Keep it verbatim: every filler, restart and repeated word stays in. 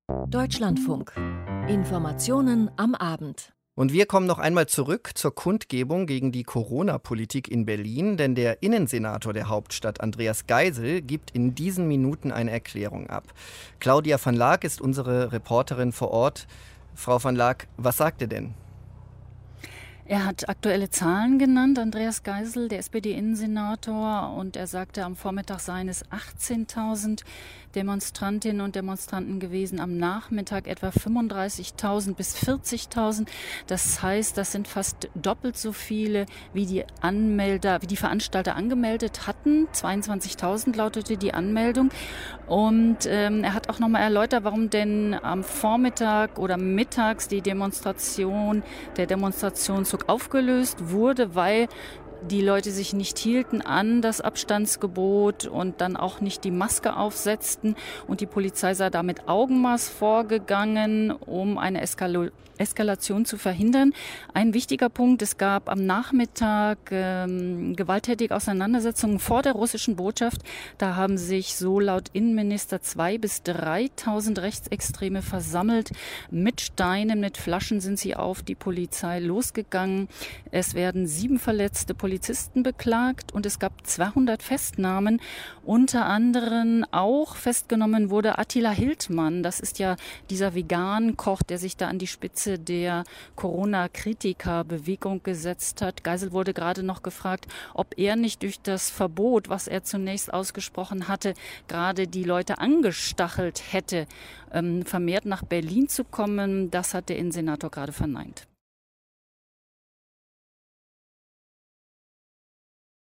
Deutschlandfunk. Informationen am Abend. Und wir kommen noch einmal zurück zur Kundgebung gegen die Corona-Politik in Berlin, denn der Innensenator der Hauptstadt, Andreas Geisel, gibt in diesen Minuten eine Erklärung ab. Claudia van Laak ist unsere Reporterin vor Ort. Frau van Laak, was sagt er denn? Er hat aktuelle Zahlen genannt, Andreas Geisel, der S P D-Innensenator, und er sagte, am Vormittag seien es achtzehntausend Demonstrantinnen und Demonstranten gewesen, am Nachmittag etwa fünfunddreißigtausend bis vierzigtausend. Das heißt, das sind fast doppelt so viele, wie die Anmelder, wie die Veranstalter angemeldet hatten. zweiundzwanzigtausend lautete die Anmeldung. Und ähm, er hat auch nochmal erläutert, warum denn am Vormittag oder mittags die Demonstration, der Demonstrationszug aufgelöst wurde, weil die Leute sich nicht hielten an das Abstandsgebot und dann auch nicht die Maske aufsetzten. Und die Polizei sei da mit Augenmaß vorgegangen, um eine Eskalo- Eskalation zu verhindern. Ein wichtiger Punkt, es gab am Nachmittag ähm, gewalttätige Auseinandersetzungen vor der russischen Botschaft. Da haben sich, so laut Innenminister, zweitausend bis dreitausend Rechtsextreme versammelt. Mit Steinen, mit Flaschen sind sie auf die Polizei losgegangen. Es werden sieben verletzte Polizisten beklagt und es gab zweihundert Festnahmen. Unter anderem auch festgenommen wurde Attila Hildmann. Das ist ja dieser Vegan-Koch, der sich da an die Spitze der Corona-Kritiker-Bewegung gesetzt hat. Geisel wurde gerade noch gefragt, ob er nicht durch das Verbot, was er zunächst ausgesprochen hatte, gerade die Leute angestachelt hätte, ähm, vermehrt nach Berlin zu kommen. Das hat der Innensenator gerade verneint.